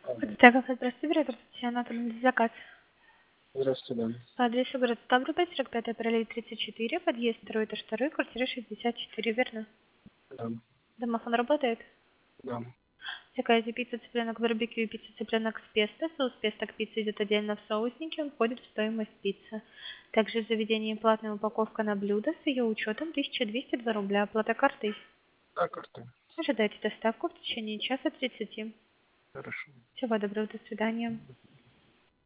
Так, здравствуйте, оператор Татьяна Анатольевна, заказ. Здравствуйте, да. По адресу город Ставрополь, 45 параллель 34, подъезд 2, этаж 2, квартира 64, верно? Да, Домофон работает? да. Заказе пицца, цыпленок, барбекю и пицца, цыпленок с песто. Соус песто к пицце идет отдельно в соуснике, он входит в стоимость пиццы. Также в заведении платная упаковка на блюдо с ее учетом 1202 рубля, оплата картой. Да, карта. Ожидайте доставку в течение часа 30. Хорошо. Всего доброго, до свидания.